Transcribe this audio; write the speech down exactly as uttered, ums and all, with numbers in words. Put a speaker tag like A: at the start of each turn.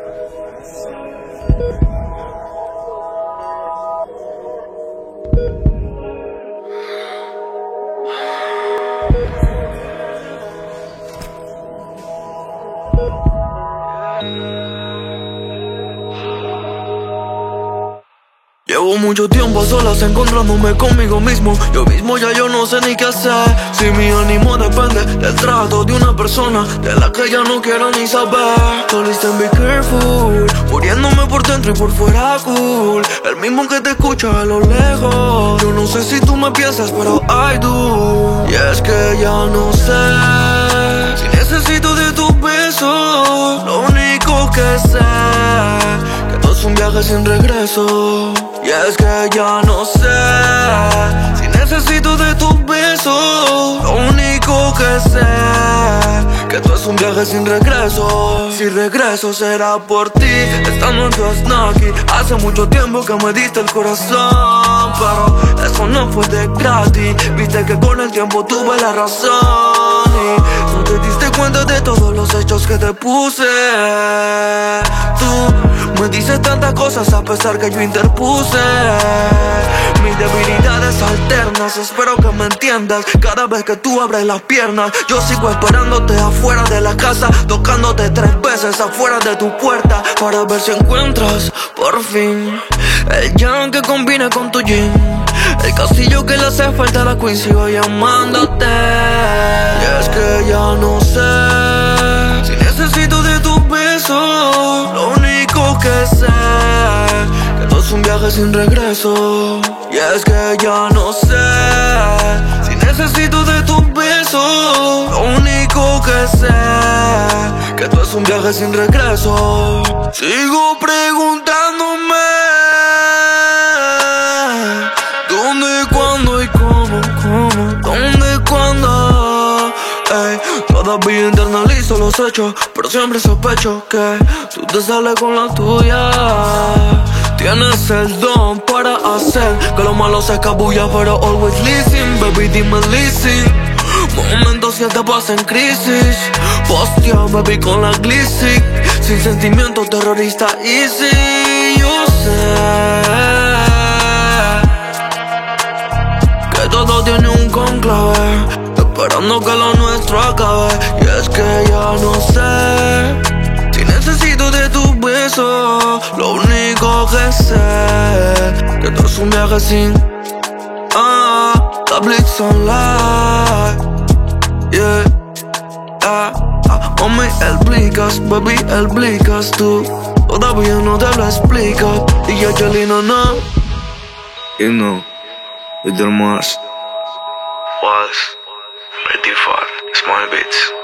A: Llevo mucho tiempo a solas encontrándome conmigo mismo. Yo mismo ya yo no sé ni qué hacer. Si mi ánimo depende del trato de una persona de la que ya no quiero ni saber. So listen, be careful, muriéndome por dentro y por fuera cool. El mismo que te escucha a lo lejos. Yo no sé si tú me piensas, pero I do. Y es que ya no sé si necesito de tus besos. Lo único que sé que todo es un viaje sin regreso. Y es que ya no sé si necesito de tus besos. Lo único que sé que esto es un viaje sin regreso. Si regreso será por ti, estando en tu snacky. Hace mucho tiempo que me diste el corazón, pero eso no fue de gratis. Viste que con el tiempo tuve la razón y no te diste cuenta de todos los hechos que te puse. Tú me dices tantas cosas a pesar que yo interpuse mis debilidades alternas. Espero que me entiendas. Cada vez que tú abres las piernas, yo sigo esperándote afuera de la casa, tocándote tres veces afuera de tu puerta, para ver si encuentras por fin el jam que combina con tu jean, el castillo que le hace falta a la queen. Sigo llamándote y es que ya no sé si necesito de tus besos. Lo único que sé que todo es un viaje sin regreso. Y es que ya no sé si necesito de tus besos. Lo único que sé que todo es un viaje sin regreso. Sigo preguntándome dónde, cuándo y cómo, cómo, dónde, cuándo. Ey, todavía internalizo los hechos, pero siempre sospecho que tú te sales con la tuya. Tienes el don para hacer que lo malo se escabulla, pero always listen, baby, dime listen. Momentos que te pasan en crisis, postea, baby, con la glissic. Sin sentimiento, terrorista, easy. Yo sé que todo tiene un conclave, esperando que lo nuestro acabe. Y es que ya no sé si necesito de tus besos. Lo único que sé que todo es un viaje sin ah, la Blitz Online. Yeah, ah, ah, mami, el blicas, baby, el blicas tú. Todavía no te lo explico. Y yo, Jolino, no.
B: You know, with your Mars
A: Was
B: pretty far, small bits.